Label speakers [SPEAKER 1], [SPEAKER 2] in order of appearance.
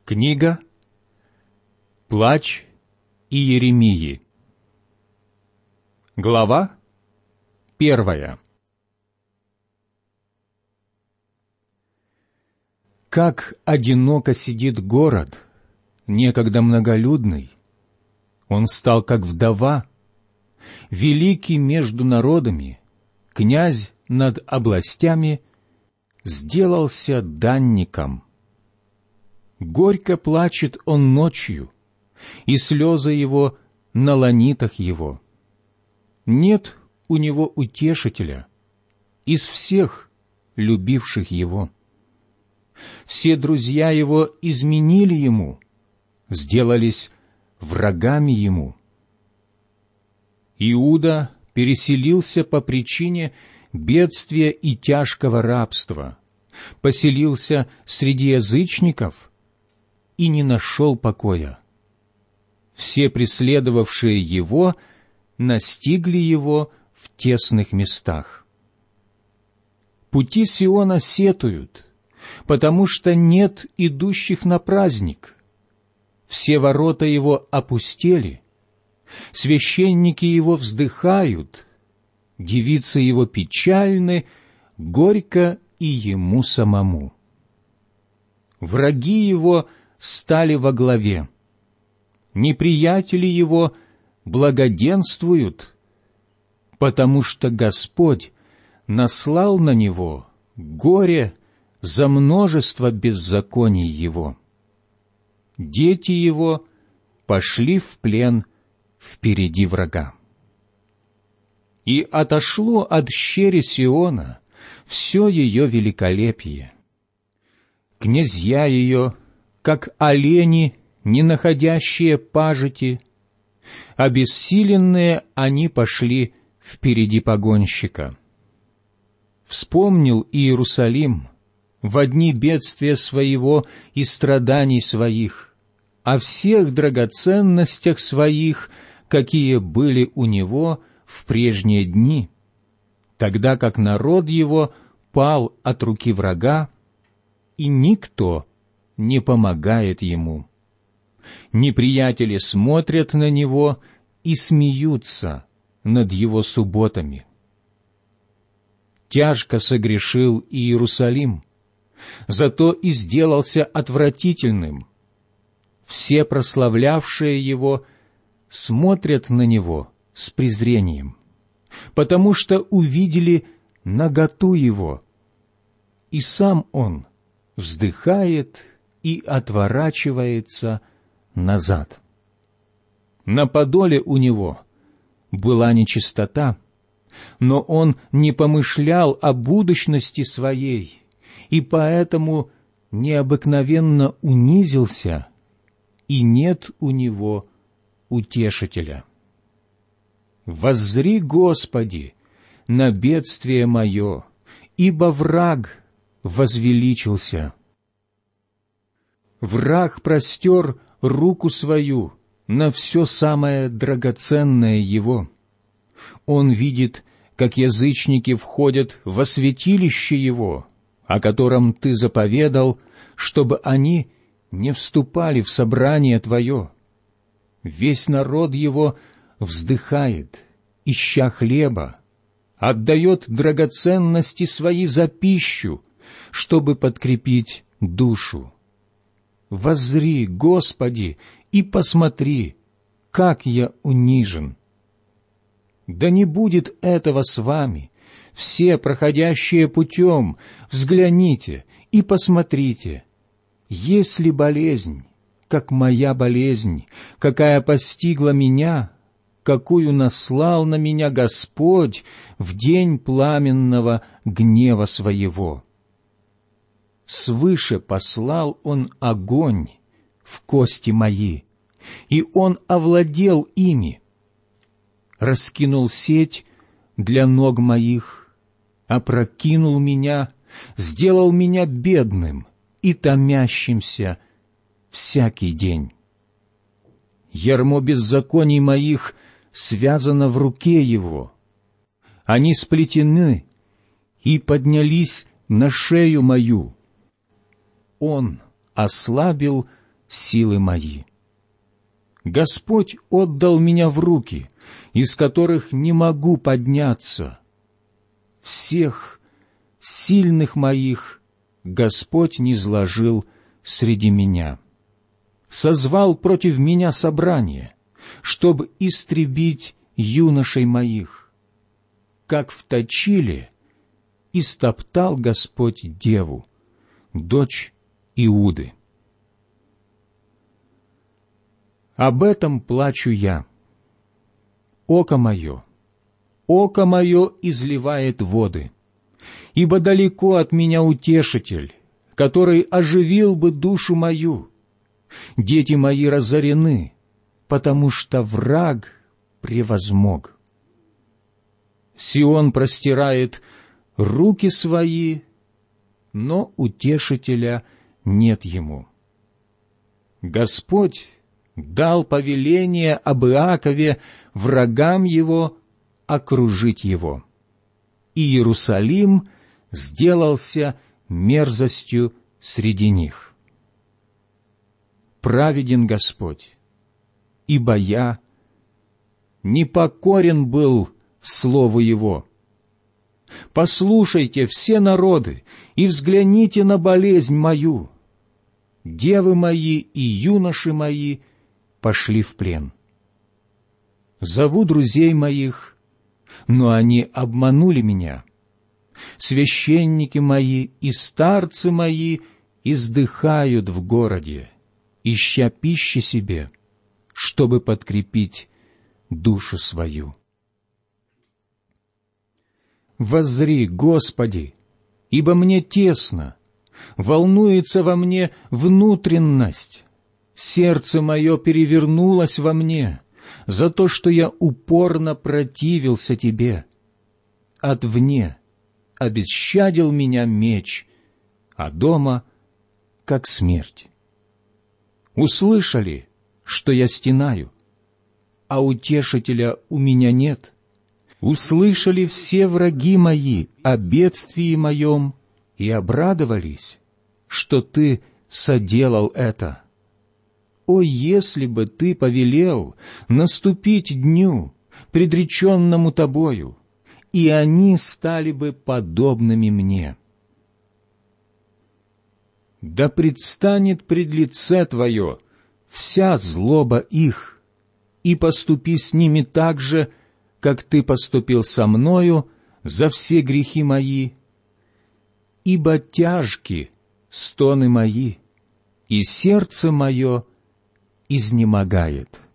[SPEAKER 1] Книга «Плач Иеремии». Глава 1. Как одиноко сидит город, некогда многолюдный, он стал как вдова, великий между народами, князь над областями, сделался данником. Горько плачет он ночью, и слезы его на ланитах его. Нет у него утешителя из всех любивших его. Все друзья его изменили ему, сделались врагами ему. Иуда переселился по причине бедствия и тяжкого рабства, поселился среди язычников и не нашел покоя. Все преследовавшие его настигли его в тесных местах. Пути Сиона сетуют, потому что нет идущих на праздник. Все ворота его опустели, священники его вздыхают, девицы его печальны, горько и ему самому. Враги его стали во главе, неприятели его благоденствуют, потому что Господь наслал на него горе за множество беззаконий его. Дети его пошли в плен впереди врага. И отошло от щери Сиона все ее великолепие. Князья ее, как олени, не находящие пажити, обессиленные они пошли впереди погонщика. Вспомнил Иерусалим во дни бедствия своего и страданий своих, о всех драгоценностях своих, какие были у него в прежние дни, тогда как народ его пал от руки врага, и никто не помогает ему. Неприятели смотрят на него и смеются над его субботами. Тяжко согрешил Иерусалим, зато и сделался отвратительным. Все прославлявшие его смотрят на него с презрением, потому что увидели наготу его, и сам он вздыхает и отворачивается назад. На подоле у него была нечистота, но он не помышлял о будущности своей, и поэтому необыкновенно унизился, и нет у него утешителя. Воззри, Господи, на бедствие мое, ибо враг возвеличился. Враг простер руку свою на все самое драгоценное его. Он видит, как язычники входят во святилище его, о котором ты заповедал, чтобы они не вступали в собрание твое. Весь народ его вздыхает, ища хлеба, отдает драгоценности свои за пищу, чтобы подкрепить душу. Воззри, Господи, и посмотри, как я унижен. Да не будет этого с вами, все проходящие путем, взгляните и посмотрите, есть ли болезнь, как моя болезнь, какая постигла меня, какую наслал на меня Господь в день пламенного гнева своего. Свыше послал Он огонь в кости мои, и Он овладел ими, раскинул сеть для ног моих, опрокинул меня, сделал меня бедным и томящимся всякий день. Ярмо беззаконий моих связано в руке Его, они сплетены и поднялись на шею мою. Он ослабил силы мои. Господь отдал меня в руки, из которых не могу подняться. Всех сильных моих Господь низложил среди меня. Созвал против меня собрание, чтобы истребить юношей моих. Как вточили, истоптал Господь деву, дочь Иуды. Об этом плачу я. Око мое изливает воды, ибо далеко от меня утешитель, который оживил бы душу мою. Дети мои разорены, потому что враг превозмог. Сион простирает руки свои, но утешителя нет ему. Господь дал повеление об Иакове врагам его окружить его, и Иерусалим сделался мерзостью среди них. Праведен Господь, ибо я непокорен был слову Его. Послушайте, все народы, и взгляните на болезнь мою. Девы мои и юноши мои пошли в плен. Зову друзей моих, но они обманули меня. Священники мои и старцы мои издыхают в городе, ища пищи себе, чтобы подкрепить душу свою. Воззри, Господи, ибо мне тесно, волнуется во мне внутренность. Сердце мое перевернулось во мне за то, что я упорно противился Тебе. Отвне обесщадил меня меч, а дома — как смерть. Услышали, что я стенаю, а утешителя у меня нет. Услышали все враги мои о бедствии моем и обрадовались, что Ты соделал это. О, если бы Ты повелел наступить дню, предреченному Тобою, и они стали бы подобными мне. Да предстанет пред лице Твое вся злоба их, и поступи с ними так же, как Ты поступил со мною за все грехи мои, ибо тяжки стоны мои, и сердце мое изнемогает.